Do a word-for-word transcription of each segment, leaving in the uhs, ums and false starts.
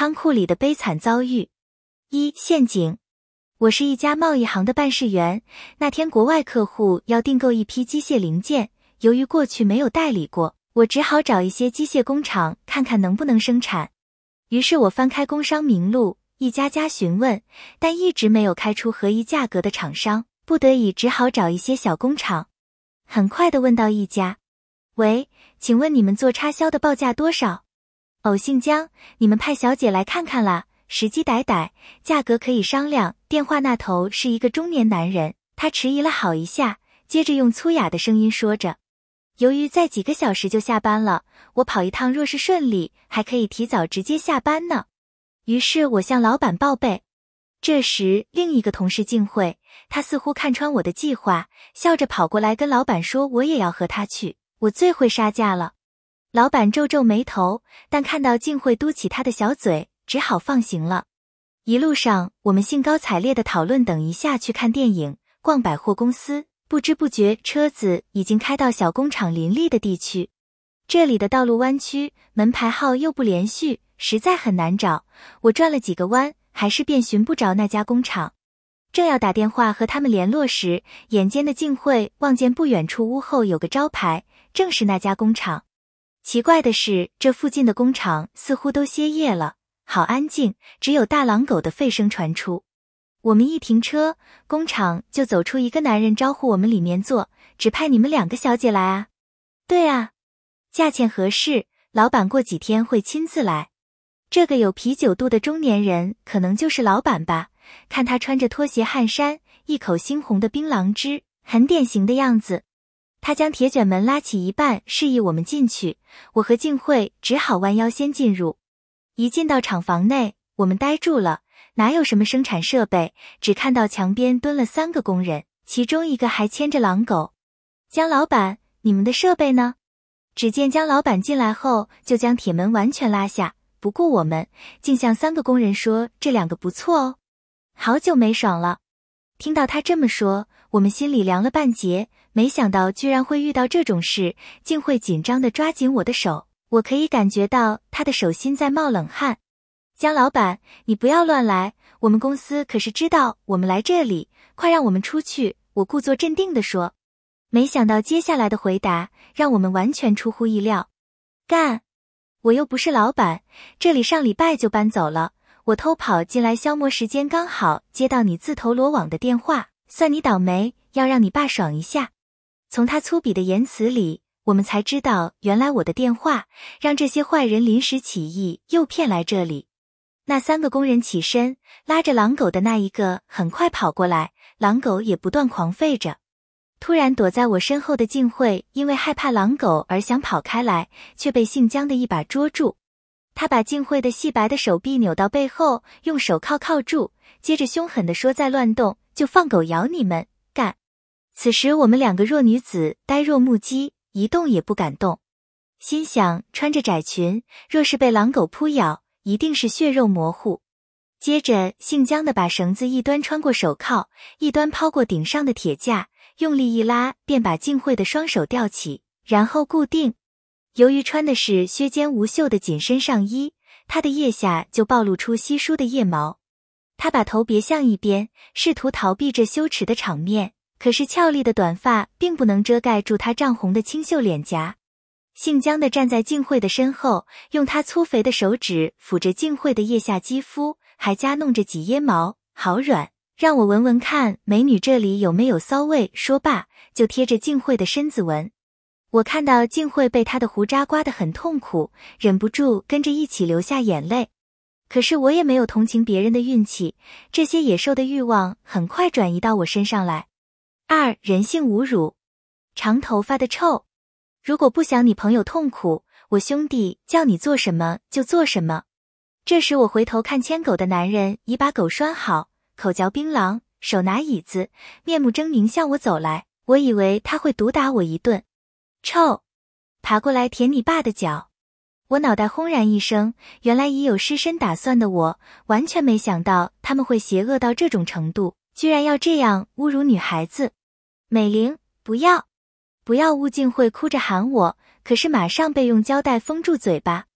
仓库里的悲惨遭遇。一、陷阱。我是一家贸易行的办事员，那天国外客户要订购一批机械零件，由于过去没有代理过，我只好找一些机械工厂看看能不能生产。于是我翻开工商名录，一家家询问，但一直没有开出合宜价格的厂商，不得已只好找一些小工厂。很快地问到一家，喂，请问你们做插销的报价多少？偶姓江，你们派小姐来看看啦，时机歹歹，价格可以商量。电话那头是一个中年男人，他迟疑了好一下，接着用粗哑的声音说着，由于在几个小时就下班了，我跑一趟若是顺利，还可以提早直接下班呢。于是我向老板报备。这时另一个同事进会，他似乎看穿我的计划，笑着跑过来跟老板说我也要和他去，我最会杀价了。老板皱皱眉头，但看到晋慧嘟起他的小嘴，只好放行了。一路上我们兴高采烈地讨论等一下去看电影、逛百货公司，不知不觉车子已经开到小工厂林立的地区。这里的道路弯曲，门牌号又不连续，实在很难找。我转了几个弯，还是便寻不着那家工厂。正要打电话和他们联络时，眼尖的晋慧望见不远处屋后有个招牌，正是那家工厂。奇怪的是，这附近的工厂似乎都歇业了，好安静，只有大狼狗的吠声传出。我们一停车，工厂就走出一个男人招呼我们里面坐，只派你们两个小姐来啊？对啊，价钱合适，老板过几天会亲自来。这个有啤酒肚的中年人可能就是老板吧，看他穿着拖鞋汗衫，一口猩红的槟榔汁，很典型的样子。他将铁卷门拉起一半，示意我们进去，我和静慧只好弯腰先进入。一进到厂房内，我们呆住了，哪有什么生产设备，只看到墙边蹲了三个工人，其中一个还牵着狼狗。江老板，你们的设备呢？只见江老板进来后，就将铁门完全拉下，不顾我们，竟向三个工人说，这两个不错哦。好久没爽了。听到他这么说，我们心里凉了半截，没想到居然会遇到这种事，竟会紧张地抓紧我的手，我可以感觉到他的手心在冒冷汗。江老板，你不要乱来，我们公司可是知道我们来这里，快让我们出去，我故作镇定地说。没想到接下来的回答让我们完全出乎意料。干！我又不是老板，这里上礼拜就搬走了，我偷跑进来消磨时间，刚好接到你自投罗网的电话，算你倒霉，要让你爸爽一下。从他粗鄙的言辞里，我们才知道原来我的电话让这些坏人临时起意诱骗来这里。那三个工人起身，拉着狼狗的那一个很快跑过来，狼狗也不断狂吠着。突然躲在我身后的静慧因为害怕狼狗而想跑开来，却被姓江的一把捉住。他把静慧的细白的手臂扭到背后，用手铐铐住，接着凶狠地说，再乱动就放狗咬你们，干！此时我们两个弱女子呆若木鸡，一动也不敢动，心想穿着窄裙，若是被狼狗扑咬，一定是血肉模糊。接着姓江的把绳子一端穿过手铐，一端抛过顶上的铁架，用力一拉，便把静慧的双手吊起，然后固定。由于穿的是削肩无袖的紧身上衣，她的腋下就暴露出稀疏的腋毛。她把头别向一边，试图逃避这羞耻的场面，可是俏丽的短发并不能遮盖住她涨红的清秀脸颊。姓江的站在静慧的身后，用他粗肥的手指抚着静慧的腋下肌肤，还夹弄着几腋毛，好软，让我闻闻看美女这里有没有骚味。说罢就贴着静慧的身子闻。我看到静慧被他的胡渣刮得很痛苦，忍不住跟着一起流下眼泪。可是我也没有同情别人的运气，这些野兽的欲望很快转移到我身上来。二、人性侮辱。长头发的臭。如果不想你朋友痛苦，我兄弟叫你做什么就做什么。这时我回头看牵狗的男人已把狗拴好，口嚼槟榔，手拿椅子，面目狰狞向我走来，我以为他会毒打我一顿。臭！爬过来舔你爸的脚。我脑袋轰然一声，原来已有失身打算的我，完全没想到他们会邪恶到这种程度，居然要这样侮辱女孩子。美玲，不要！不要！吴静慧哭着喊我，可是马上被用胶带封住嘴巴。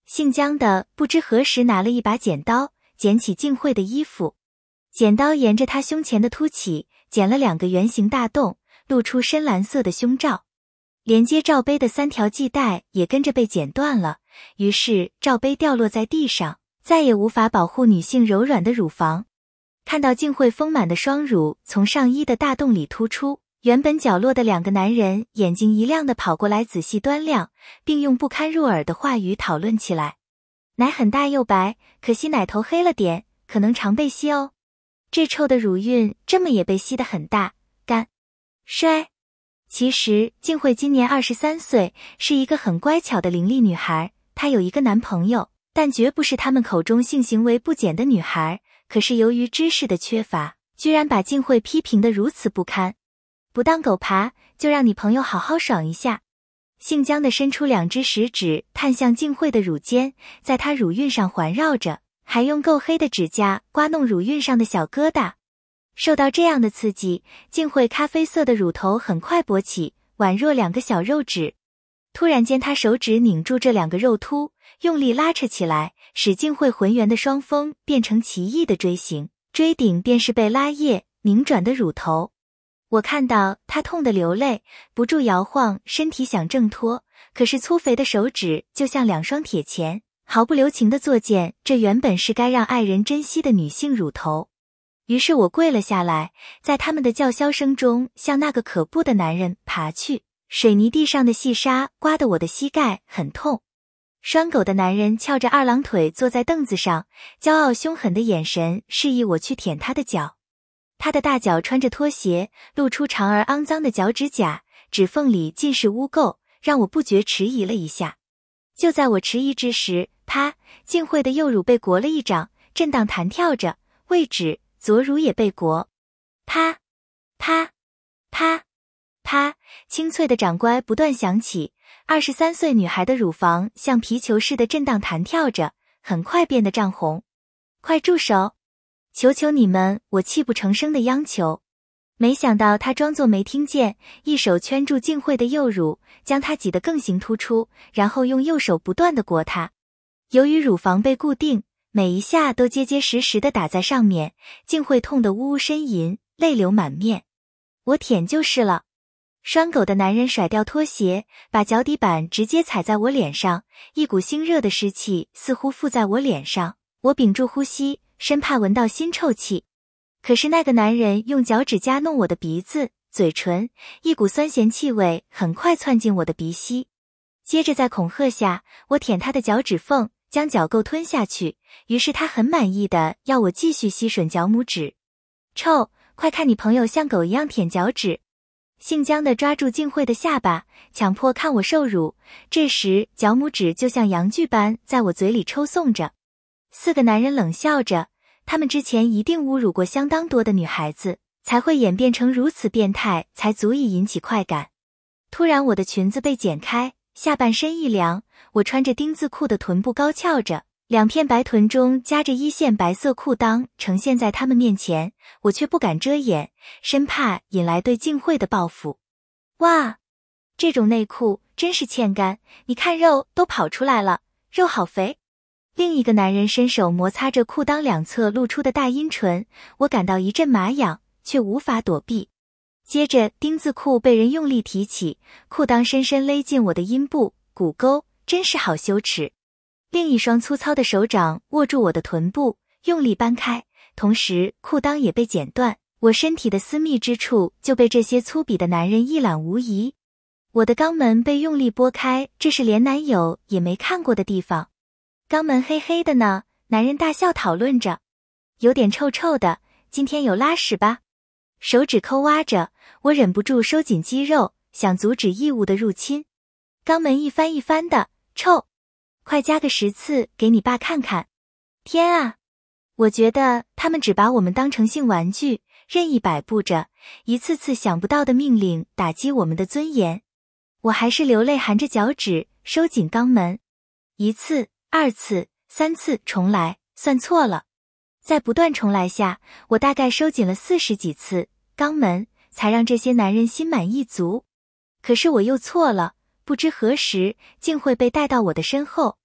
姓姜的不知何时拿了一把剪刀，剪起静慧的衣服。剪刀沿着她胸前的凸起，剪了两个圆形大洞，露出深蓝色的胸罩。连接罩杯的三条系带也跟着被剪断了，于是罩杯掉落在地上，再也无法保护女性柔软的乳房。看到静慧丰满的双乳从上衣的大洞里突出，原本角落的两个男人眼睛一亮地跑过来仔细端量，并用不堪入耳的话语讨论起来。奶很大又白，可惜奶头黑了点，可能常被吸哦。这臭的乳晕这么也被吸得很大，干衰。其实静慧今年二十三岁，是一个很乖巧的伶俐女孩，她有一个男朋友，但绝不是他们口中性行为不检的女孩。可是由于知识的缺乏，居然把静慧批评得如此不堪。不当狗爬，就让你朋友好好爽一下。姓姜的伸出两只食指探向静慧的乳尖，在她乳晕上环绕着，还用够黑的指甲刮弄乳晕上的小疙瘩。受到这样的刺激，静慧咖啡色的乳头很快勃起，宛若两个小肉指。突然间，她手指拧住这两个肉凸，用力拉扯起来，使静慧浑圆的双峰变成奇异的锥形，锥顶便是被拉液拧转的乳头。我看到她痛得流泪，不住摇晃身体想挣脱，可是粗肥的手指就像两双铁钳，毫不留情地作践这原本是该让爱人珍惜的女性乳头。于是我跪了下来，在他们的叫嚣声中向那个可怖的男人爬去。水泥地上的细沙刮得我的膝盖很痛。拴狗的男人翘着二郎腿坐在凳子上，骄傲凶狠的眼神示意我去舔他的脚。他的大脚穿着拖鞋，露出长而肮脏的脚趾甲，指缝里尽是污垢，让我不觉迟疑了一下。就在我迟疑之时，啪！静慧的右乳被掴了一掌，震荡弹跳着，位置左乳也被掴。啪啪啪啪！清脆的掌乖不断响起，二十三岁女孩的乳房像皮球似的震荡弹跳着，很快变得涨红。快住手！求求你们！我泣不成声的央求。没想到他装作没听见，一手圈住静慧的右乳，将她挤得更形突出，然后用右手不断地掴她。由于乳房被固定，每一下都结结实实地打在上面，静慧痛得呜呜呻吟，泪流满面。我舔就是了。拴狗的男人甩掉拖鞋，把脚底板直接踩在我脸上，一股腥热的湿气似乎附在我脸上，我屏住呼吸，生怕闻到腥臭气。可是那个男人用脚趾夹弄我的鼻子、嘴唇，一股酸咸气味很快窜进我的鼻息。接着在恐吓下，我舔他的脚趾缝，将脚垢吞下去，于是他很满意的要我继续吸吮脚拇指。臭，快看你朋友像狗一样舔脚趾。姓姜的抓住静慧的下巴，强迫看我受辱。这时脚拇指就像阳具般在我嘴里抽送着。四个男人冷笑着，他们之前一定侮辱过相当多的女孩子，才会演变成如此变态，才足以引起快感。突然我的裙子被剪开，下半身一凉，我穿着丁字裤的臀部高翘着，两片白臀中夹着一线白色裤裆呈现在他们面前，我却不敢遮掩，生怕引来对静慧的报复。哇，这种内裤真是欠干，你看肉都跑出来了，肉好肥。另一个男人伸手摩擦着裤裆两侧露出的大阴唇，我感到一阵麻痒，却无法躲避。接着丁字裤被人用力提起，裤裆深深勒进我的阴部、骨沟，真是好羞耻。另一双粗糙的手掌握住我的臀部，用力掰开，同时裤裆也被剪断，我身体的私密之处就被这些粗鄙的男人一览无遗。我的肛门被用力拨开，这是连男友也没看过的地方。肛门黑黑的呢，男人大笑讨论着。有点臭臭的，今天有拉屎吧？手指抠挖着，我忍不住收紧肌肉，想阻止异物的入侵。肛门一翻一翻的，臭。快加个十次给你爸看看。天啊！我觉得他们只把我们当成性玩具，任意摆布着，一次次想不到的命令打击我们的尊严。我还是流泪含着脚趾，收紧肛门。一次，二次，三次，重来，算错了。在不断重来下，我大概收紧了四十几次肛门，才让这些男人心满意足。可是我又错了，不知何时，竟会被带到我的身后，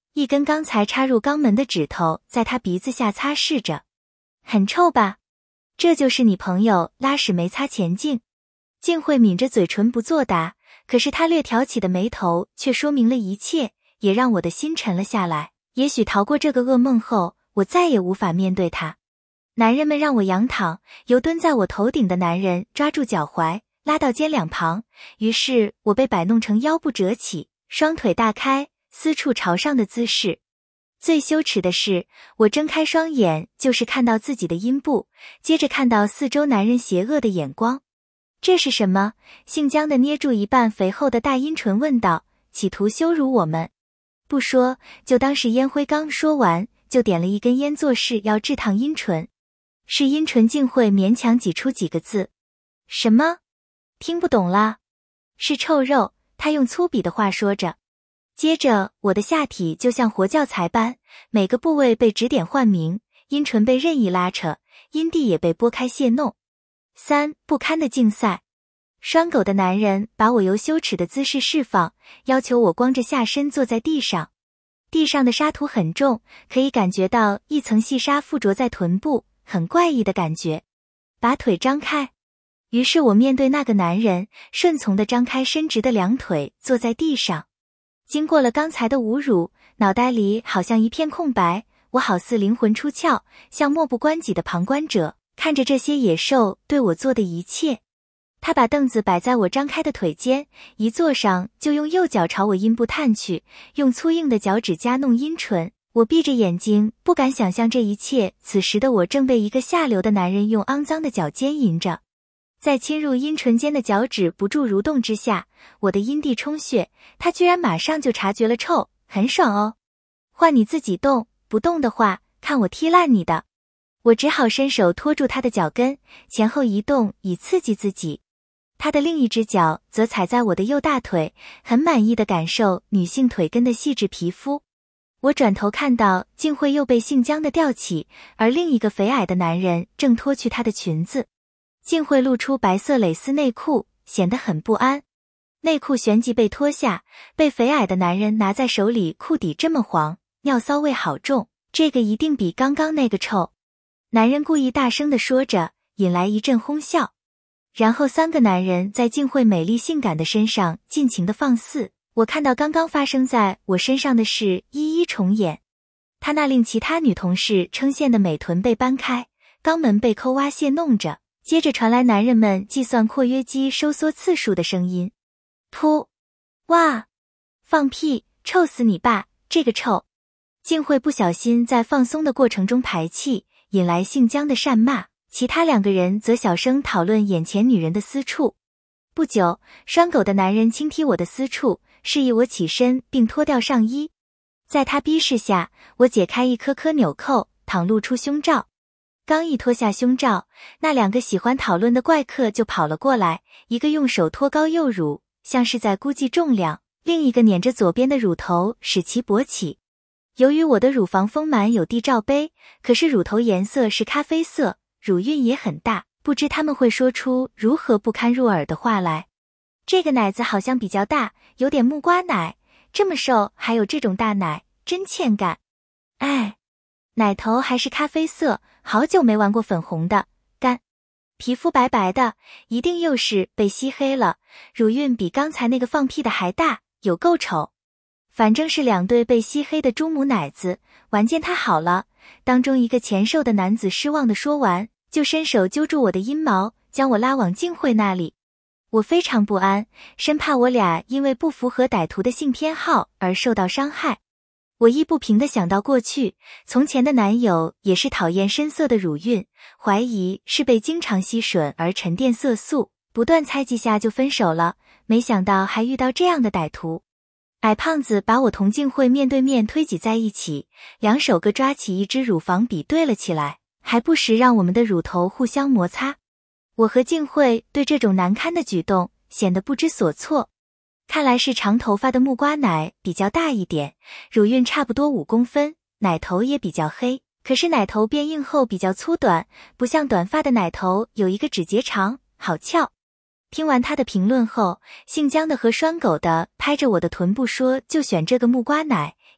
一根刚才插入肛门的指头在他鼻子下擦拭着。很臭吧？这就是你朋友拉屎没擦前镜。静慧抿着嘴唇不作答，可是她略挑起的眉头却说明了一切，也让我的心沉了下来。也许逃过这个噩梦后，我再也无法面对他。男人们让我仰躺，由蹲在我头顶的男人抓住脚踝，拉到肩两旁，于是我被摆弄成腰部折起，双腿大开，私处朝上的姿势。最羞耻的是，我睁开双眼就是看到自己的阴部，接着看到四周男人邪恶的眼光。这是什么？姓姜的捏住一半肥厚的大阴唇问道，企图羞辱我们。不说，就当是烟灰缸。说完，就点了一根烟做事要炙烫阴唇。是阴唇竟会勉强挤出几个字。什么？听不懂啦。是臭肉，他用粗鄙的话说着。接着，我的下体就像活教材般，每个部位被指点唤名，阴唇被任意拉扯，阴蒂也被拨开泄弄。三不堪的竞赛。拴狗的男人把我由羞耻的姿势释放，要求我光着下身坐在地上。地上的沙土很重，可以感觉到一层细沙附着在臀部，很怪异的感觉。把腿张开。于是我面对那个男人，顺从地张开伸直的两腿，坐在地上。经过了刚才的侮辱，脑袋里好像一片空白，我好似灵魂出窍，像漠不关己的旁观者，看着这些野兽对我做的一切。他把凳子摆在我张开的腿间，一坐上就用右脚朝我阴部探去，用粗硬的脚趾夹弄阴唇。我闭着眼睛，不敢想象这一切。此时的我正被一个下流的男人用肮脏的脚奸淫着。在侵入阴唇间的脚趾不住蠕动之下，我的阴蒂充血，他居然马上就察觉了臭，很爽哦。换你自己动，不动的话，看我踢烂你的。我只好伸手托住他的脚跟，前后移动以刺激自己。他的另一只脚则踩在我的右大腿，很满意地感受女性腿根的细致皮肤。我转头看到静慧又被姓姜的吊起，而另一个肥矮的男人正脱去她的裙子。静慧露出白色蕾丝内裤，显得很不安。内裤旋即被脱下，被肥矮的男人拿在手里，裤底这么黄，尿骚味好重，这个一定比刚刚那个臭。男人故意大声地说着，引来一阵哄笑。然后三个男人在静慧美丽性感的身上尽情地放肆。我看到刚刚发生在我身上的事一一重演。他那令其他女同事称羡的美臀被搬开，肛门被抠挖泄弄着，接着传来男人们计算括约肌收缩次数的声音。噗！哇！放屁！臭死你爸！这个臭！静慧不小心在放松的过程中排气，引来姓姜的讪骂。其他两个人则小声讨论眼前女人的私处。不久，拴狗的男人轻踢我的私处，示意我起身并脱掉上衣。在他逼视下，我解开一颗颗纽扣，袒露出胸罩。刚一脱下胸罩，那两个喜欢讨论的怪客就跑了过来，一个用手托高右乳，像是在估计重量，另一个捻着左边的乳头使其勃起。由于我的乳房丰满有地罩杯，可是乳头颜色是咖啡色，乳晕也很大，不知他们会说出如何不堪入耳的话来。这个奶子好像比较大，有点木瓜奶，这么瘦还有这种大奶，真欠干。哎，奶头还是咖啡色，好久没玩过粉红的，干。皮肤白白的，一定又是被吸黑了，乳晕比刚才那个放屁的还大，有够丑。反正是两对被吸黑的猪母奶子，玩见他好了。当中一个前瘦的男子失望地说完，就伸手揪住我的阴毛，将我拉往静慧那里。我非常不安，生怕我俩因为不符合歹徒的性偏好而受到伤害。我亦不平地想到过去，从前的男友也是讨厌深色的乳晕，怀疑是被经常吸吮而沉淀色素，不断猜忌下就分手了，没想到还遇到这样的歹徒。矮胖子把我同静慧面对面推挤在一起，两手各抓起一只乳房比对了起来，还不时让我们的乳头互相摩擦。我和静慧对这种难堪的举动显得不知所措。看来是长头发的木瓜奶比较大一点，乳晕差不多五公分，奶头也比较黑，可是奶头变硬后比较粗短，不像短发的奶头有一个指节长，好翘。听完他的评论后，姓姜的和拴狗的拍着我的臀部说就选这个木瓜奶，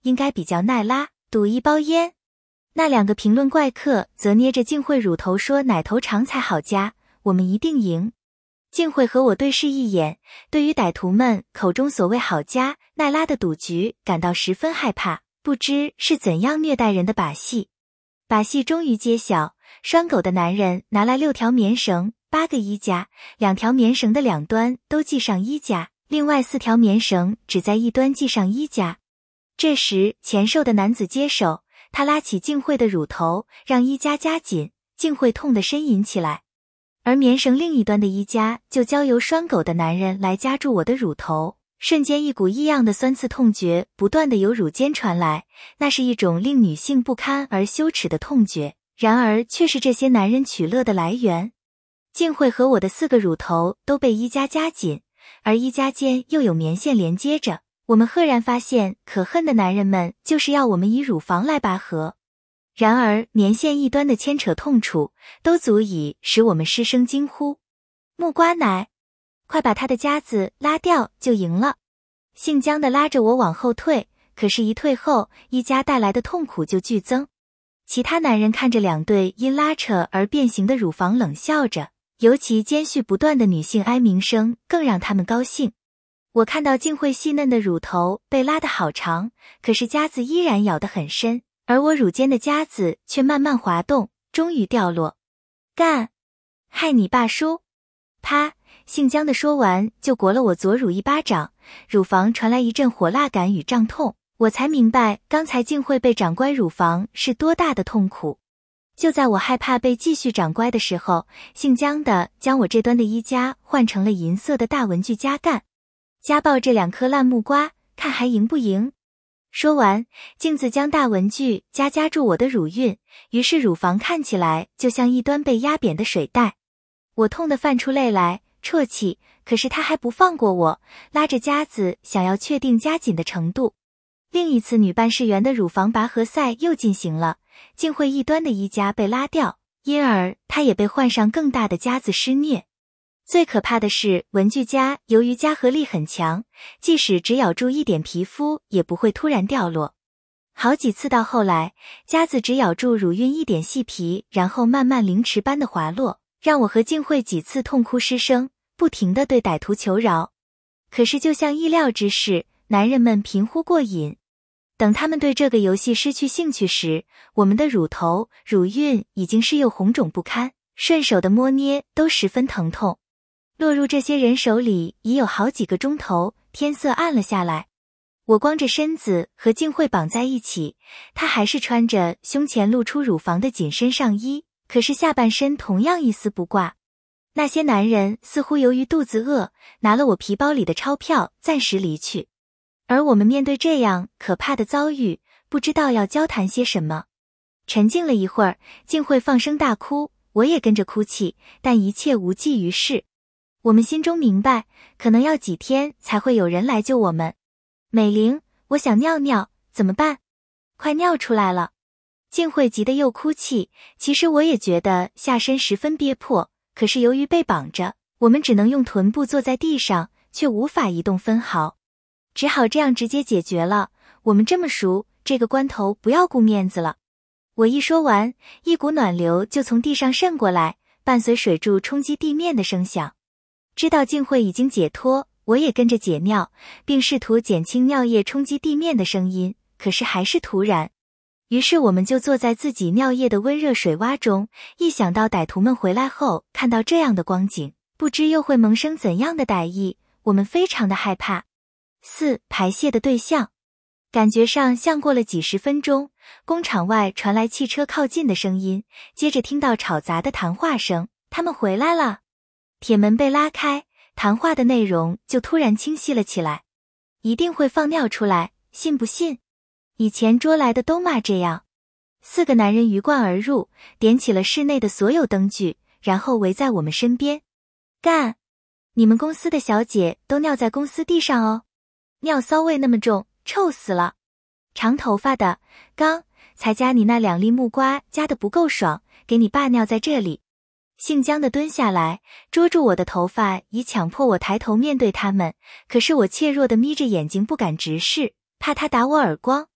应该比较耐拉，赌一包烟。那两个评论怪客则捏着静慧乳头说奶头长才好夹，我们一定赢。静慧和我对视一眼，对于歹徒们口中所谓好夹、耐拉的赌局感到十分害怕，不知是怎样虐待人的把戏。把戏终于揭晓，拴狗的男人拿来六条棉绳，八个衣夹，两条棉绳的两端都系上衣夹，另外四条棉绳只在一端系上衣夹。这时前瘦的男子接手，他拉起静慧的乳头，让衣夹夹紧，静慧痛得呻吟起来。而棉绳另一端的衣夹就交由拴狗的男人来夹住我的乳头，瞬间一股异样的酸刺痛觉不断地由乳尖传来，那是一种令女性不堪而羞耻的痛觉，然而却是这些男人取乐的来源。静慧和我的四个乳头都被衣夹夹紧，而衣夹间又有棉线连接着，我们赫然发现可恨的男人们就是要我们以乳房来拔河。然而棉线一端的牵扯痛楚都足以使我们失声惊呼：木瓜奶，快把他的夹子拉掉就赢了。姓姜的拉着我往后退，可是一退后，衣夹带来的痛苦就剧增。其他男人看着两对因拉扯而变形的乳房冷笑着，尤其间续不断的女性哀鸣声更让他们高兴。我看到静慧细嫩的乳头被拉得好长，可是夹子依然咬得很深，而我乳尖的夹子却慢慢滑动，终于掉落。干！害你爸叔！啪！姓姜的说完就掴了我左乳一巴掌，乳房传来一阵火辣感与胀痛，我才明白刚才静慧被掌掴乳房是多大的痛苦。就在我害怕被继续掌掴的时候，姓姜的将我这端的衣夹换成了银色的大文具夹干。夹爆这两颗烂木瓜，看还赢不赢？说完，镜子将大文具夹夹住我的乳晕，于是乳房看起来就像一端被压扁的水袋。我痛得泛出泪来，啜泣，可是他还不放过我，拉着夹子想要确定夹紧的程度。另一次女办事员的乳房拔河赛又进行了，静慧一端的衣夹被拉掉，因而她也被换上更大的夹子施虐。最可怕的是，文具夹由于夹合力很强，即使只咬住一点皮肤也不会突然掉落。好几次到后来，夹子只咬住乳晕一点细皮，然后慢慢凌迟般的滑落，让我和静慧几次痛哭失声，不停地对歹徒求饶。可是就像意料之事，男人们频呼过瘾。等他们对这个游戏失去兴趣时，我们的乳头、乳晕已经是又红肿不堪，顺手的摸捏都十分疼痛。落入这些人手里已有好几个钟头，天色暗了下来。我光着身子和静慧绑在一起，她还是穿着胸前露出乳房的紧身上衣，可是下半身同样一丝不挂。那些男人似乎由于肚子饿，拿了我皮包里的钞票暂时离去。而我们面对这样可怕的遭遇，不知道要交谈些什么。沉静了一会儿，静慧放声大哭，我也跟着哭泣，但一切无济于事。我们心中明白，可能要几天才会有人来救我们。美玲，我想尿尿，怎么办？快尿出来了。静慧急得又哭泣，其实我也觉得下身十分憋迫，可是由于被绑着，我们只能用臀部坐在地上，却无法移动分毫。只好这样直接解决了，我们这么熟，这个关头不要顾面子了。我一说完，一股暖流就从地上渗过来，伴随水柱冲击地面的声响。知道静慧已经解脱，我也跟着解尿，并试图减轻尿液冲击地面的声音，可是还是徒然。于是我们就坐在自己尿液的温热水洼中，一想到歹徒们回来后看到这样的光景，不知又会萌生怎样的歹意，我们非常的害怕。四、排泄的对象。感觉上像过了几十分钟，工厂外传来汽车靠近的声音，接着听到吵杂的谈话声，他们回来了。铁门被拉开，谈话的内容就突然清晰了起来。一定会放尿出来，信不信？以前捉来的都骂这样。四个男人鱼贯而入，点起了室内的所有灯具，然后围在我们身边。干！你们公司的小姐都尿在公司地上哦，尿骚味那么重，臭死了。长头发的，刚才夹你那两粒木瓜夹得不够爽，给你爸尿在这里。姓姜的蹲下来，捉住我的头发，以强迫我抬头面对他们，可是我怯弱的眯着眼睛不敢直视，怕他打我耳光。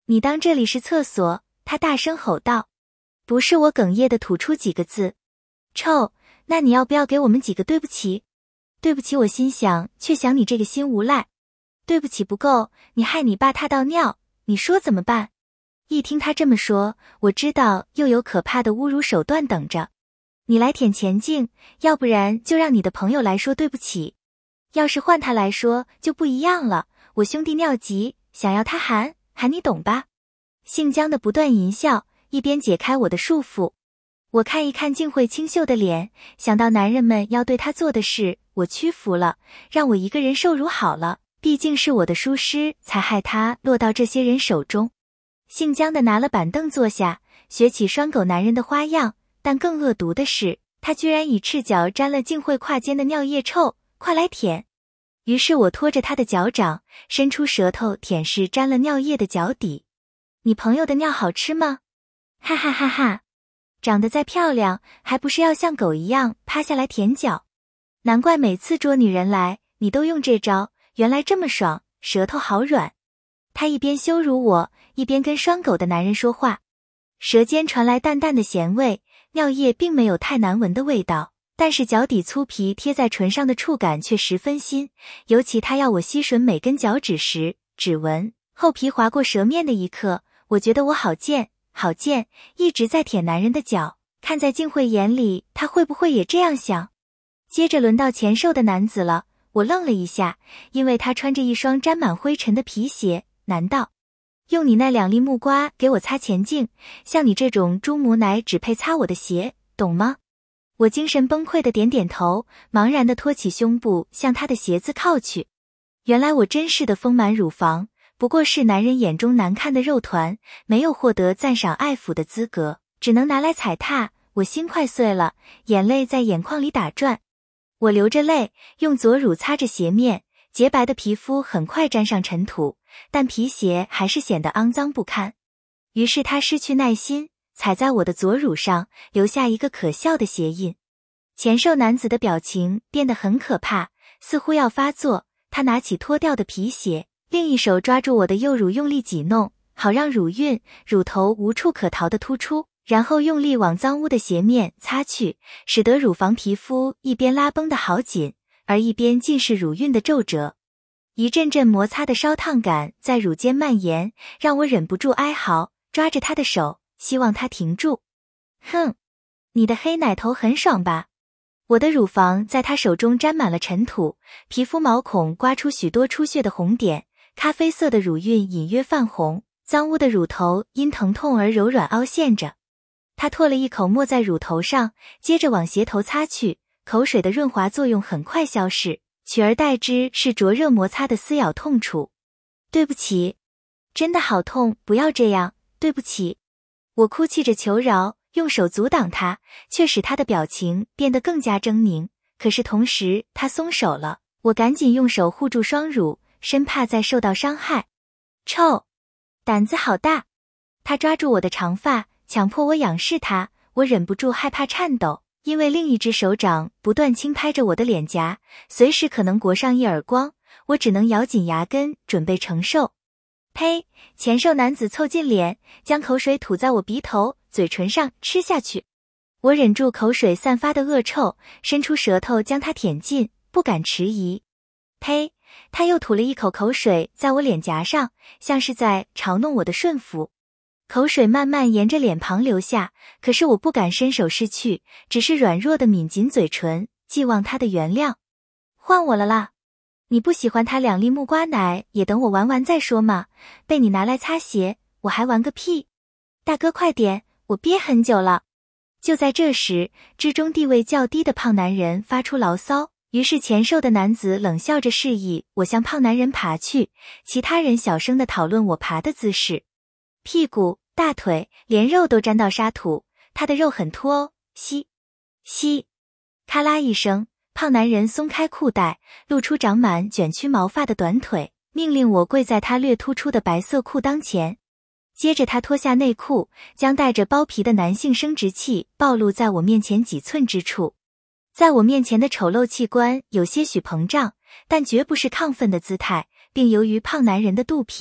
你当这里是厕所？他大声吼道。不是，我哽咽地吐出几个字。臭，那你要不要给我们几个对不起？对不起，我心想，却想你这个心无赖。对不起不够，你害你爸踏到尿，你说怎么办？一听他这么说，我知道又有可怕的侮辱手段等着。你来舔前镜，要不然就让你的朋友来说对不起。要是换他来说就不一样了，我兄弟尿急，想要他喊喊，你懂吧？姓姜的不断淫笑，一边解开我的束缚。我看一看静慧清秀的脸，想到男人们要对她做的事，我屈服了，让我一个人受辱好了，毕竟是我的疏失才害她落到这些人手中。姓姜的拿了板凳坐下，学起拴狗男人的花样，但更恶毒的是，他居然以赤脚沾了静慧胯间的尿液臭，快来舔。于是我拖着他的脚掌，伸出舌头舔舐沾了尿液的脚底。你朋友的尿好吃吗？哈哈哈哈，长得再漂亮，还不是要像狗一样趴下来舔脚？难怪每次捉女人来，你都用这招，原来这么爽，舌头好软。他一边羞辱我，一边跟拴狗的男人说话，舌尖传来淡淡的咸味，尿液并没有太难闻的味道，但是脚底粗皮贴在唇上的触感却十分新，尤其他要我吸吮每根脚趾时，指纹厚皮划过舌面的一刻，我觉得我好贱好贱，一直在舔男人的脚，看在静慧眼里，他会不会也这样想？接着轮到前瘦的男子了，我愣了一下，因为他穿着一双沾满灰尘的皮鞋，难道用你那两粒木瓜给我擦前镜？像你这种猪母奶只配擦我的鞋，懂吗？我精神崩溃的点点头，茫然地托起胸部向他的鞋子靠去。原来我真是的丰满乳房，不过是男人眼中难看的肉团，没有获得赞赏爱抚的资格，只能拿来踩踏。我心快碎了，眼泪在眼眶里打转。我流着泪，用左乳擦着鞋面，洁白的皮肤很快沾上尘土，但皮鞋还是显得肮脏不堪。于是他失去耐心，踩在我的左乳上，留下一个可笑的鞋印。前瘦男子的表情变得很可怕，似乎要发作。他拿起脱掉的皮鞋，另一手抓住我的右乳用力挤弄，好让乳晕、乳头无处可逃地突出，然后用力往脏污的鞋面擦去，使得乳房皮肤一边拉绷得好紧，而一边尽是乳晕的皱褶。一阵阵摩擦的烧烫感在乳间蔓延，让我忍不住哀嚎，抓着他的手，希望他停住。哼，你的黑奶头很爽吧？我的乳房在他手中沾满了尘土，皮肤毛孔刮出许多出血的红点，咖啡色的乳晕隐约泛红，脏污的乳头因疼痛而柔软凹陷着。他唾了一口抹在乳头上，接着往鞋头擦去，口水的润滑作用很快消逝，取而代之是灼热摩擦的撕咬痛楚。对不起，真的好痛，不要这样，对不起。我哭泣着求饶，用手阻挡他，却使他的表情变得更加狰狞。可是同时他松手了，我赶紧用手护住双乳，生怕再受到伤害。臭，胆子好大。他抓住我的长发，强迫我仰视他，我忍不住害怕颤抖，因为另一只手掌不断轻拍着我的脸颊，随时可能掴上一耳光，我只能咬紧牙根，准备承受。呸！前瘦男子凑近脸，将口水吐在我鼻头、嘴唇上吃下去。我忍住口水散发的恶臭，伸出舌头将它舔尽，不敢迟疑。呸！他又吐了一口口水在我脸颊上，像是在嘲弄我的顺服。口水慢慢沿着脸庞流下，可是我不敢伸手拭去，只是软弱的抿紧嘴唇，寄望他的原谅。换我了啦！你不喜欢他两粒木瓜奶，也等我玩完再说嘛。被你拿来擦鞋，我还玩个屁！大哥快点，我憋很久了。就在这时，之中地位较低的胖男人发出牢骚，于是前瘦的男子冷笑着示意我向胖男人爬去，其他人小声地讨论我爬的姿势。屁股、大腿，连肉都沾到沙土，他的肉很凸哦，吸吸，咔啦一声，胖男人松开裤带，露出长满卷曲毛发的短腿，命令我跪在他略突出的白色裤裆前。接着他脱下内裤，将带着包皮的男性生殖器暴露在我面前几寸之处。在我面前的丑陋器官有些许膨胀，但绝不是亢奋的姿态，并由于胖男人的肚皮，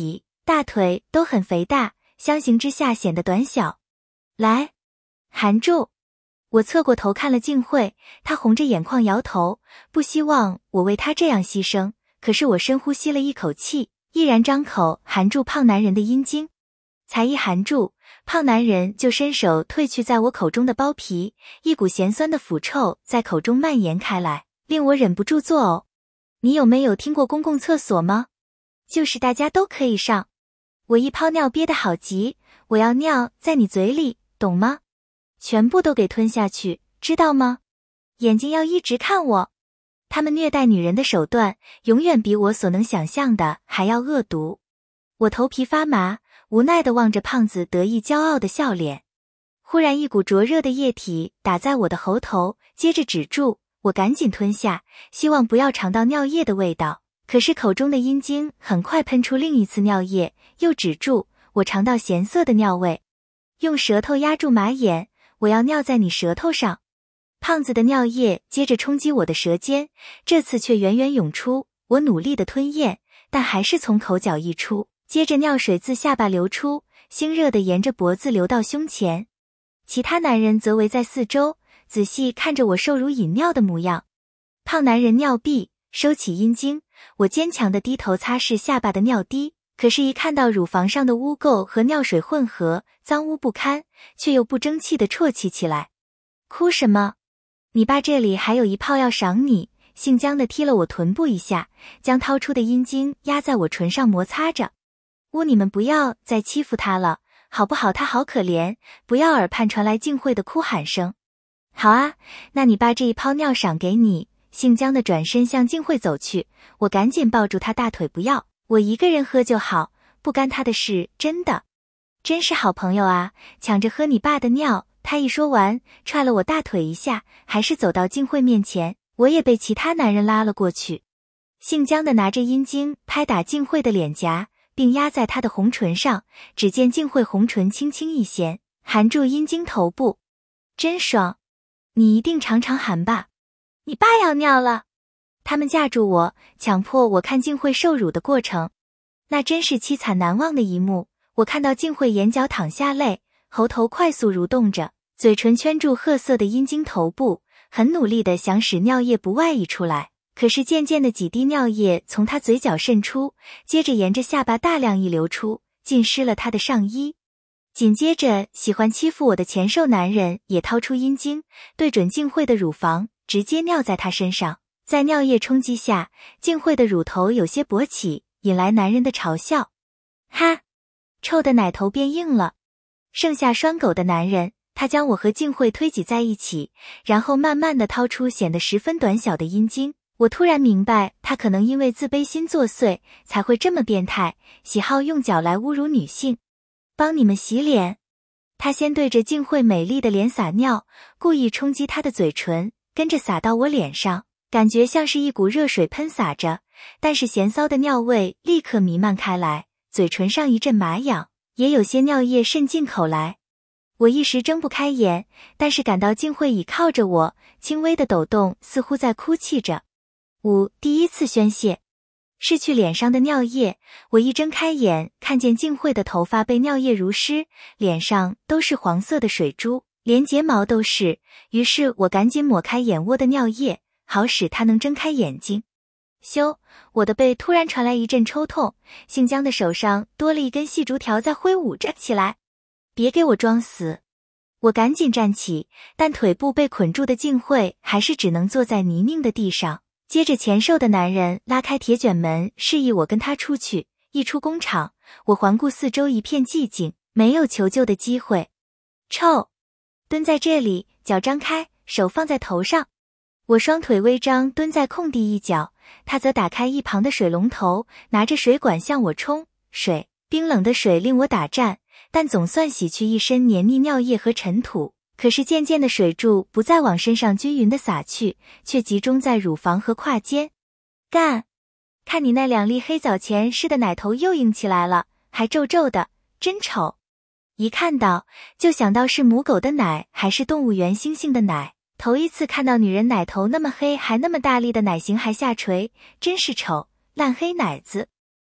大腿都很肥大，相形之下显得短小。来，含住。我侧过头看了静慧，她红着眼眶摇头，不希望我为她这样牺牲。可是我深呼吸了一口气，毅然张口含住胖男人的阴茎。才一含住，胖男人就伸手褪去在我口中的包皮，一股咸酸的腐臭在口中蔓延开来，令我忍不住作呕。你有没有听过公共厕所吗？就是大家都可以上。我一泡尿憋得好急，我要尿在你嘴里，懂吗？全部都给吞下去，知道吗？眼睛要一直看我。他们虐待女人的手段，永远比我所能想象的还要恶毒。我头皮发麻，无奈地望着胖子得意骄傲的笑脸。忽然一股灼热的液体打在我的喉头，接着止住，我赶紧吞下，希望不要尝到尿液的味道。可是口中的阴茎很快喷出另一次尿液，又止住，我尝到咸涩的尿味。用舌头压住马眼，我要尿在你舌头上。胖子的尿液接着冲击我的舌尖，这次却源源涌出，我努力的吞咽，但还是从口角溢出，接着尿水自下巴流出，腥热的沿着脖子流到胸前。其他男人则围在四周，仔细看着我受辱饮尿的模样。胖男人尿闭，收起阴茎，我坚强地低头擦拭下巴的尿滴，可是一看到乳房上的污垢和尿水混合，脏污不堪，却又不争气地啜泣起来。哭什么？你爸这里还有一炮要赏你。姓姜的踢了我臀部一下，将掏出的阴茎压在我唇上摩擦着。呜，你们不要再欺负他了，好不好？他好可怜。不要耳畔传来静慧的哭喊声。好啊，那你爸这一泡尿赏给你。姓姜的转身向静慧走去，我赶紧抱住他大腿，不要，我一个人喝就好，不干他的事，真的。真是好朋友啊，抢着喝你爸的尿。他一说完，踹了我大腿一下，还是走到静慧面前，我也被其他男人拉了过去。姓姜的拿着阴茎拍打静慧的脸颊，并压在她的红唇上，只见静慧红唇轻轻一掀，含住阴茎头部。真爽，你一定常常含吧。你爸要尿了。他们架住我，强迫我看静慧受辱的过程。那真是凄惨难忘的一幕。我看到静慧眼角淌下泪，喉头快速蠕动着，嘴唇圈住褐色的阴茎头部，很努力地想使尿液不外溢出来。可是渐渐的几滴尿液从他嘴角渗出，接着沿着下巴大量溢流出，浸湿了他的上衣。紧接着喜欢欺负我的前瘦男人也掏出阴茎，对准静慧的乳房，直接尿在她身上。在尿液冲击下，静慧的乳头有些勃起，引来男人的嘲笑。哈，臭的奶头变硬了。剩下拴狗的男人，他将我和静慧推挤在一起，然后慢慢地掏出显得十分短小的阴茎。我突然明白，他可能因为自卑心作祟，才会这么变态，喜好用脚来侮辱女性。帮你们洗脸。他先对着静慧美丽的脸撒尿，故意冲击她的嘴唇，跟着撒到我脸上，感觉像是一股热水喷洒着，但是咸骚的尿味立刻弥漫开来，嘴唇上一阵麻痒，也有些尿液渗进口来。我一时睁不开眼，但是感到静慧倚靠着我，轻微的抖动，似乎在哭泣着。五，第一次宣泄。拭去脸上的尿液，我一睁开眼，看见静慧的头发被尿液濡湿，脸上都是黄色的水珠，连睫毛都是。于是我赶紧抹开眼窝的尿液，好使她能睁开眼睛。咻，我的背突然传来一阵抽痛，姓姜的手上多了一根细竹条在挥舞着。起来，别给我装死。我赶紧站起，但腿部被捆住的静慧还是只能坐在泥泞的地上。接着前瘦的男人拉开铁卷门，示意我跟他出去。一出工厂，我环顾四周，一片寂静，没有求救的机会。臭！蹲在这里，脚张开，手放在头上。我双腿微张，蹲在空地一角，他则打开一旁的水龙头，拿着水管向我冲水。冰冷的水令我打颤，但总算洗去一身黏腻尿液和尘土。可是渐渐的水柱不再往身上均匀的洒去，却集中在乳房和胯间。干！看你那两粒黑枣钱似的奶头又硬起来了，还皱皱的，真丑。一看到就想到是母狗的奶还是动物园猩猩的奶，头一次看到女人奶头那么黑还那么大力的奶型还下垂，真是丑，烂黑奶子。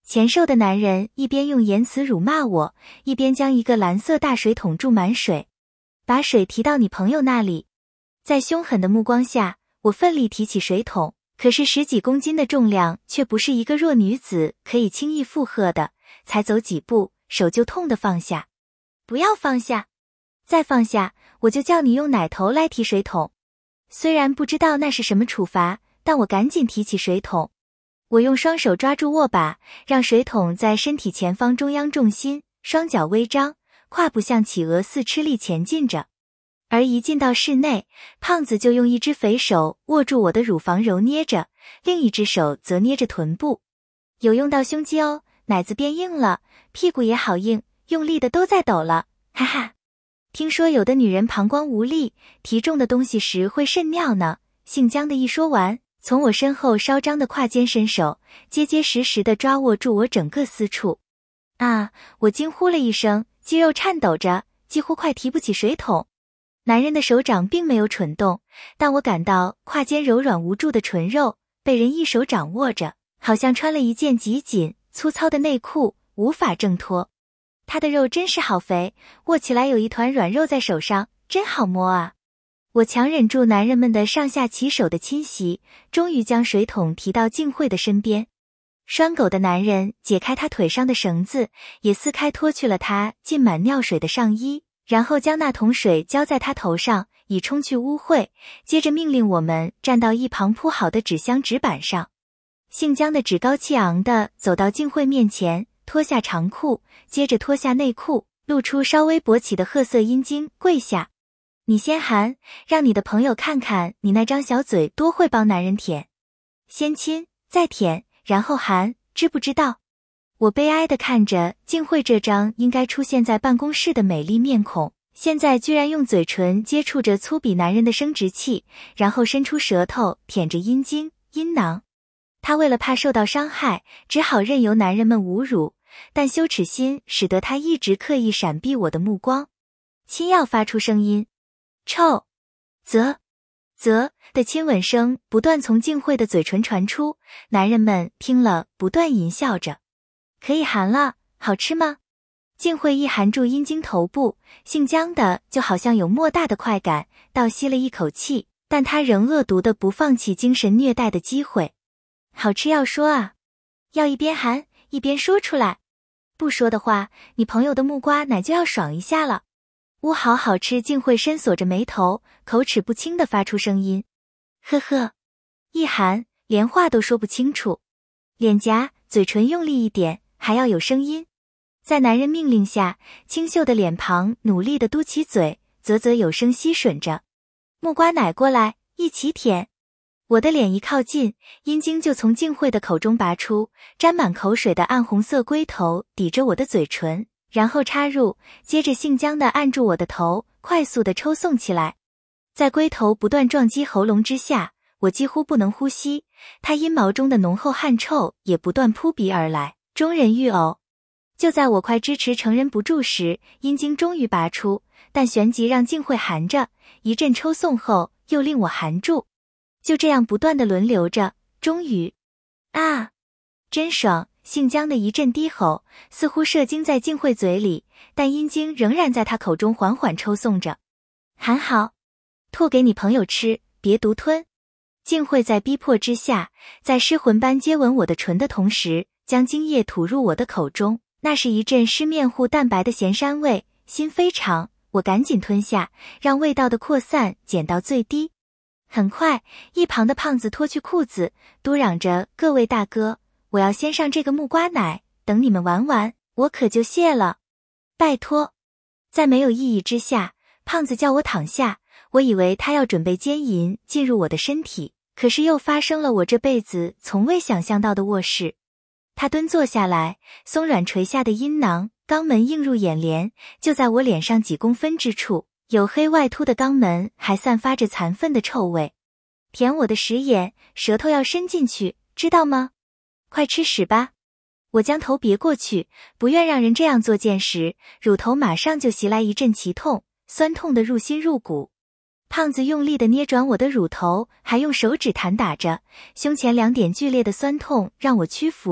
前瘦的男人一边用言辞辱骂我，一边将一个蓝色大水桶注满水。把水提到你朋友那里。在凶狠的目光下，我奋力提起水桶，可是十几公斤的重量却不是一个弱女子可以轻易负荷的，才走几步，手就痛地放下。不要放下！再放下，我就叫你用奶头来提水桶。虽然不知道那是什么处罚，但我赶紧提起水桶。我用双手抓住握把，让水桶在身体前方中央重心，双脚微张，胯部像企鹅似吃力前进着。而一进到室内，胖子就用一只肥手握住我的乳房揉捏着，另一只手则捏着臀部。有用到胸肌哦，奶子变硬了，屁股也好硬，用力的都在抖了，哈哈。听说有的女人膀胱无力，提重的东西时会渗尿呢。姓姜的一说完，从我身后稍张的胯间伸手，结结实实地抓握住我整个私处。啊！我惊呼了一声，肌肉颤抖着，几乎快提不起水桶。男人的手掌并没有蠢动，但我感到胯间柔软无助的唇肉被人一手掌握着，好像穿了一件极紧粗糙的内裤，无法挣脱。他的肉真是好肥，握起来有一团软肉在手上，真好摸啊！我强忍住男人们的上下其手的侵袭，终于将水桶提到静慧的身边。拴狗的男人解开他腿上的绳子，也撕开脱去了他浸满尿水的上衣，然后将那桶水浇在他头上，以冲去污秽，接着命令我们站到一旁铺好的纸箱纸板上。姓姜的趾高气昂地走到静慧面前，脱下长裤，接着脱下内裤，露出稍微勃起的褐色阴茎，跪下。你先含，让你的朋友看看你那张小嘴多会帮男人舔。先亲，再舔，然后含，知不知道？我悲哀地看着静慧这张应该出现在办公室的美丽面孔，现在居然用嘴唇接触着粗鄙男人的生殖器，然后伸出舌头舔着阴茎、阴囊。他为了怕受到伤害，只好任由男人们侮辱，但羞耻心使得他一直刻意闪避我的目光。亲要发出声音，臭，啧，啧的亲吻声不断从静慧的嘴唇传出，男人们听了不断淫笑着。可以含了，好吃吗？静慧一含住阴茎头部，姓姜的就好像有莫大的快感，倒吸了一口气，但他仍恶毒的不放弃精神虐待的机会。好吃要说啊，要一边含一边说出来，不说的话，你朋友的木瓜奶就要爽一下了。呜，好好吃！静慧深锁着眉头，口齿不清地发出声音。呵呵，一含连话都说不清楚，脸颊、嘴唇用力一点，还要有声音。在男人命令下，清秀的脸庞努力地嘟起嘴，啧啧有声吸吮着。木瓜奶过来，一起舔。我的脸一靠近，阴茎就从静慧的口中拔出，沾满口水的暗红色龟头抵着我的嘴唇，然后插入，接着姓姜的按住我的头，快速地抽送起来。在龟头不断撞击喉咙之下，我几乎不能呼吸，他阴毛中的浓厚汗臭也不断扑鼻而来，中人欲呕。就在我快支持承认不住时，阴茎终于拔出，但旋即让静慧含着，一阵抽送后又令我含住，就这样不断地轮流着，终于，啊，真爽！姓姜的一阵低吼，似乎射精在静慧嘴里，但阴茎仍然在他口中缓缓抽送着。含好，吐给你朋友吃，别独吞。静慧在逼迫之下，在失魂般接吻我的唇的同时，将精液吐入我的口中，那是一阵湿面糊蛋白的咸膻味，心非常，我赶紧吞下，让味道的扩散减到最低。很快，一旁的胖子脱去裤子，嘟嚷着：“各位大哥，我要先上这个木瓜奶，等你们玩完，我可就谢了。拜托。”在没有意义之下，胖子叫我躺下，我以为他要准备奸淫进入我的身体，可是又发生了我这辈子从未想象到的卧事。他蹲坐下来，松软垂下的阴囊、肛门映入眼帘，就在我脸上几公分之处，黝黑外凸的肛门还散发着残粪的臭味。舔我的食眼，舌头要伸进去，知道吗？快吃屎吧！我将头别过去，不愿让人这样做践时，乳头马上就袭来一阵奇痛，酸痛的入心入骨。胖子用力地捏转我的乳头，还用手指弹打着，胸前两点剧烈的酸痛让我屈服了，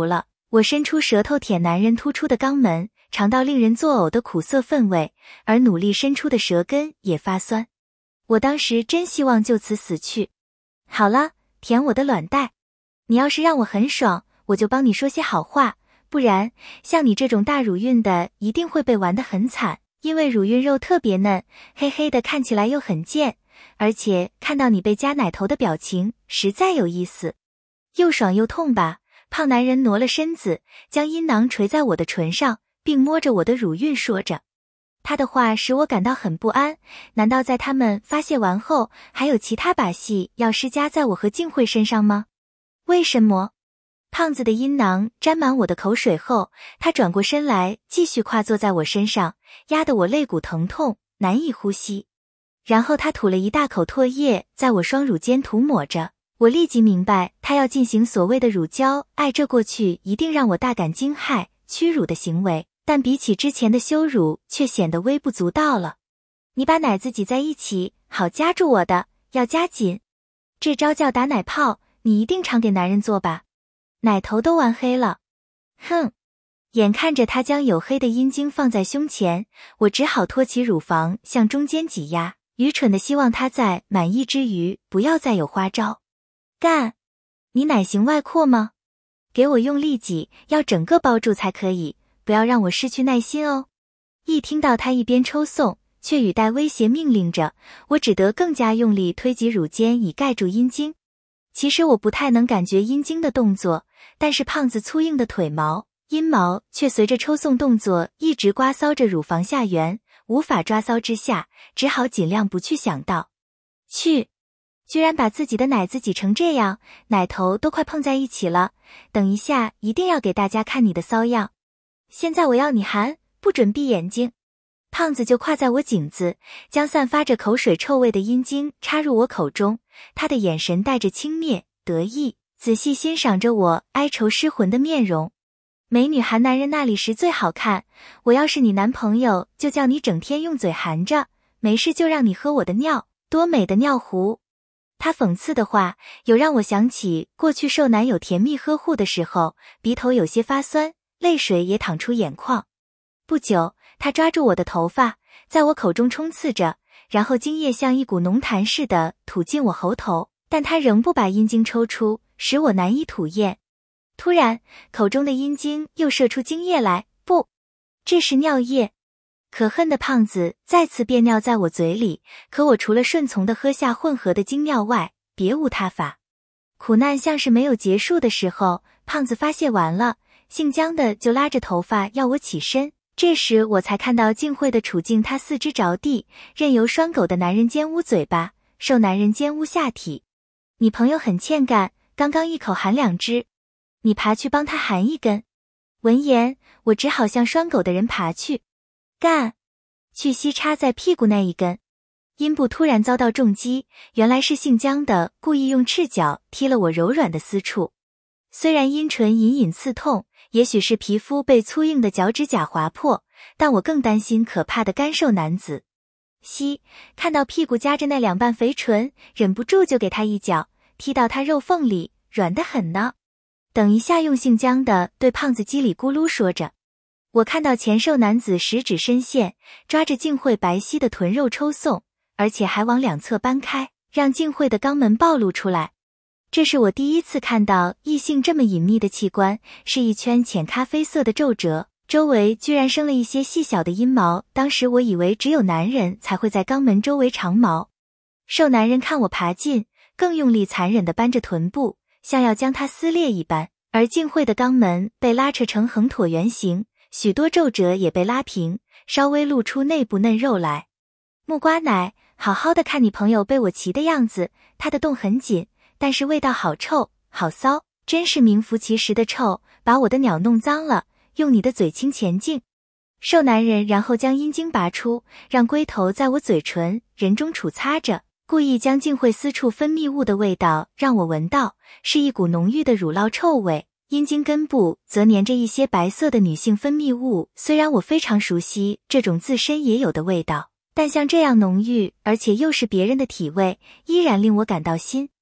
我伸出舌头舔男人突出的肛门，尝到令人作呕的苦涩氛围，而努力伸出的舌根也发酸。我当时真希望就此死去。好了，舔我的卵袋。你要是让我很爽，我就帮你说些好话，不然像你这种大乳晕的一定会被玩得很惨，因为乳晕肉特别嫩，黑黑的看起来又很贱，而且看到你被夹奶头的表情实在有意思。又爽又痛吧？胖男人挪了身子，将阴囊垂在我的唇上，并摸着我的乳晕说着。他的话使我感到很不安，难道在他们发泄完后，还有其他把戏要施加在我和静慧身上吗？为什么？胖子的阴囊沾满我的口水后，他转过身来，继续跨坐在我身上，压得我肋骨疼痛，难以呼吸。然后他吐了一大口唾液，在我双乳间涂抹着。我立即明白，他要进行所谓的乳胶爱，这过去一定让我大感惊骇、屈辱的行为，但比起之前的羞辱，却显得微不足道了。你把奶子挤在一起，好夹住我的，要夹紧。这招叫打奶泡，你一定常给男人做吧？奶头都玩黑了。哼！眼看着他将黝黑的阴茎放在胸前，我只好托起乳房向中间挤压，愚蠢的希望他在满意之余不要再有花招。干！你奶型外扩吗？给我用力挤，要整个包住才可以，不要让我失去耐心哦。一听到他一边抽送，却语带威胁命令着，我只得更加用力推挤乳尖以盖住阴茎。其实我不太能感觉阴茎的动作，但是胖子粗硬的腿毛、阴毛却随着抽送动作一直刮搔着乳房下缘，无法抓搔之下，只好尽量不去想到。去！居然把自己的奶子挤成这样，奶头都快碰在一起了，等一下一定要给大家看你的骚样。现在我要你含，不准闭眼睛。胖子就跨在我颈子，将散发着口水臭味的阴茎插入我口中，他的眼神带着轻蔑、得意，仔细欣赏着我哀愁失魂的面容。美女含男人那里时最好看，我要是你男朋友，就叫你整天用嘴含着，没事就让你喝我的尿，多美的尿壶。他讽刺的话，有让我想起过去受男友甜蜜呵护的时候，鼻头有些发酸，泪水也淌出眼眶。不久，他抓住我的头发，在我口中冲刺着，然后精液像一股浓痰似的吐进我喉头，但他仍不把阴茎抽出，使我难以吐咽。突然，口中的阴茎又射出精液来，不，这是尿液。可恨的胖子再次便尿在我嘴里，可我除了顺从地喝下混合的精尿外，别无他法。苦难像是没有结束的时候，胖子发泄完了，姓姜的就拉着头发要我起身。这时我才看到静慧的处境，她四肢着地，任由拴狗的男人奸污嘴巴，受男人奸污下体。你朋友很欠干，刚刚一口含两只，你爬去帮他含一根。闻言，我只好向拴狗的人爬去。干！去吸插在屁股那一根。阴部突然遭到重击，原来是姓姜的故意用赤脚踢了我柔软的私处。虽然阴唇隐隐刺痛，也许是皮肤被粗硬的脚趾甲划破，但我更担心可怕的干瘦男子。吸！看到屁股夹着那两瓣肥唇，忍不住就给他一脚，踢到他肉缝里，软得很呢。等一下用姓姜的对胖子叽里咕噜说着。我看到前瘦男子十指深陷，抓着静慧白皙的臀肉抽送，而且还往两侧搬开，让静慧的肛门暴露出来。这是我第一次看到异性这么隐秘的器官，是一圈浅咖啡色的皱褶，周围居然生了一些细小的阴毛，当时我以为只有男人才会在肛门周围长毛。瘦男人看我爬近，更用力残忍地扳着臀部，像要将它撕裂一般，而静慧的肛门被拉扯成横椭圆形，许多皱褶也被拉平，稍微露出内部嫩肉来。木瓜奶，好好的看你朋友被我骑的样子，他的洞很紧，但是味道好臭，好骚，真是名副其实的臭，把我的鸟弄脏了，用你的嘴亲前进。瘦男人然后将阴茎拔出，让龟头在我嘴唇、人中杵擦着，故意将静慧私处分泌物的味道让我闻到，是一股浓郁的乳酪臭味。阴茎根部则粘着一些白色的女性分泌物，虽然我非常熟悉这种自身也有的味道，但像这样浓郁而且又是别人的体味，依然令我感到新。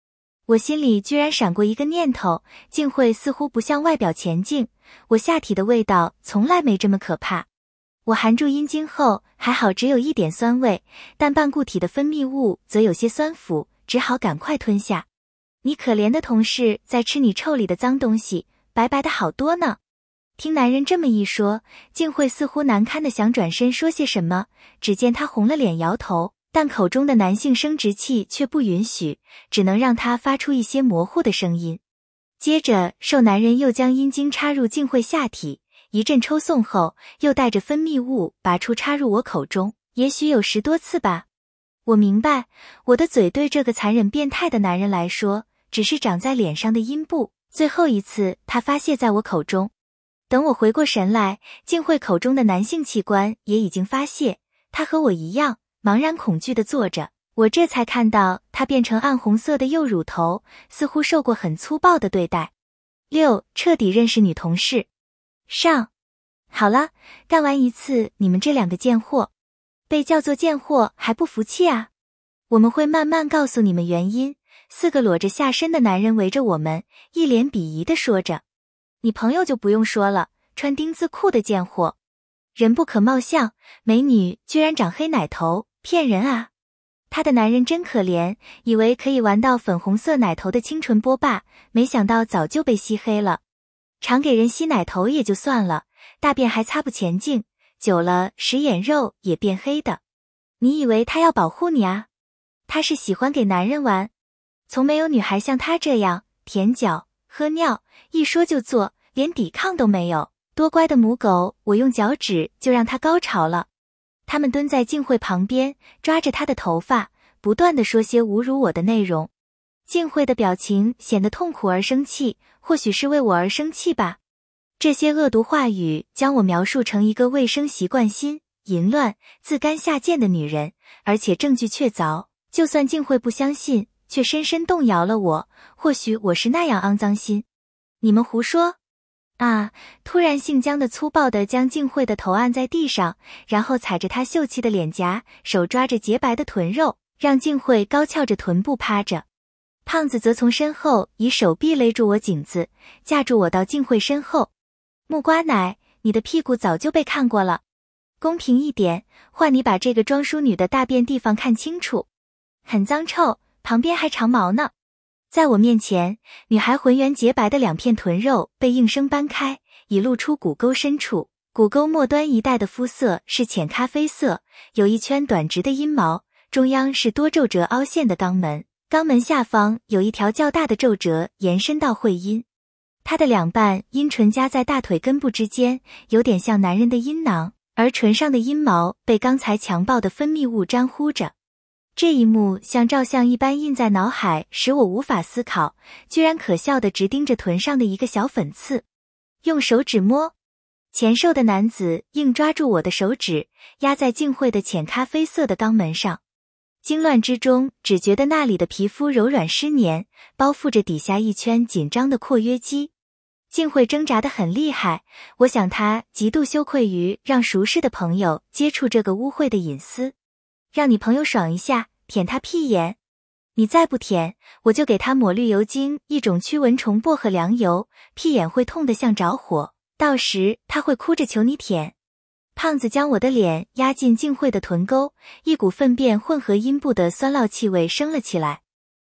我心里居然闪过一个念头，静慧似乎不像外表前静，我下体的味道从来没这么可怕。我含住阴茎后，还好只有一点酸味，但半固体的分泌物则有些酸腐，只好赶快吞下。你可怜的同事在吃你臭里的脏东西，白白的好多呢。听男人这么一说，静慧似乎难堪的想转身说些什么，只见他红了脸摇头，但口中的男性生殖器却不允许，只能让他发出一些模糊的声音。接着受男人又将阴茎插入静慧下体，一阵抽送后，又带着分泌物拔出插入我口中，也许有十多次吧。我明白，我的嘴对这个残忍变态的男人来说，只是长在脸上的阴部，最后一次他发泄在我口中。等我回过神来，静慧口中的男性器官也已经发泄，他和我一样，茫然恐惧地坐着。我这才看到他变成暗红色的幼乳头，似乎受过很粗暴的对待。六，彻底认识女同事。上。好了，干完一次你们这两个贱货。被叫做贱货还不服气啊？我们会慢慢告诉你们原因。四个裸着下身的男人围着我们，一脸鄙夷地说着。你朋友就不用说了，穿丁字裤的贱货。人不可貌相，美女居然长黑奶头，骗人啊！她的男人真可怜，以为可以玩到粉红色奶头的清纯波霸，没想到早就被吸黑了。常给人吸奶头也就算了，大便还擦不前进，久了食眼肉也变黑的。你以为他要保护你啊？他是喜欢给男人玩，从没有女孩像他这样舔脚、喝尿，一说就做，连抵抗都没有。多乖的母狗，我用脚趾就让他高潮了。他们蹲在静慧旁边，抓着她的头发，不断地说些侮辱我的内容。静慧的表情显得痛苦而生气，或许是为我而生气吧。这些恶毒话语将我描述成一个卫生习惯新、淫乱、自甘下贱的女人，而且证据确凿。就算静慧不相信，却深深动摇了我。或许我是那样肮脏心。你们胡说啊！突然性僵的粗暴地将静慧的头按在地上，然后踩着她秀气的脸颊，手抓着洁白的臀肉，让静慧高翘着臀部趴着。胖子则从身后以手臂勒住我颈子，架住我到静慧身后。木瓜奶，你的屁股早就被看过了。公平一点，换你把这个装淑女的大便地方看清楚。很脏臭，旁边还长毛呢。在我面前，女孩浑圆洁白的两片臀肉被应声掰开，已露出骨沟深处。骨沟末端一带的肤色是浅咖啡色，有一圈短直的阴毛，中央是多皱褶凹陷的肛门，肛门下方有一条较大的皱褶延伸到会阴。它的两半阴唇夹在大腿根部之间，有点像男人的阴囊，而唇上的阴毛被刚才强暴的分泌物沾糊着。这一幕像照相一般印在脑海，使我无法思考，居然可笑地直盯着臀上的一个小粉刺。用手指摸，前瘦的男子硬抓住我的手指，压在静慧的浅咖啡色的肛门上。惊乱之中，只觉得那里的皮肤柔软湿黏，包覆着底下一圈紧张的括约肌。静慧挣扎得很厉害，我想她极度羞愧于让熟识的朋友接触这个污秽的隐私。让你朋友爽一下，舔他屁眼。你再不舔，我就给他抹绿油精，一种驱蚊虫薄荷凉油，屁眼会痛得像着火，到时他会哭着求你舔。胖子将我的脸压进静慧的臀沟，一股粪便混合阴部的酸辣气味升了起来。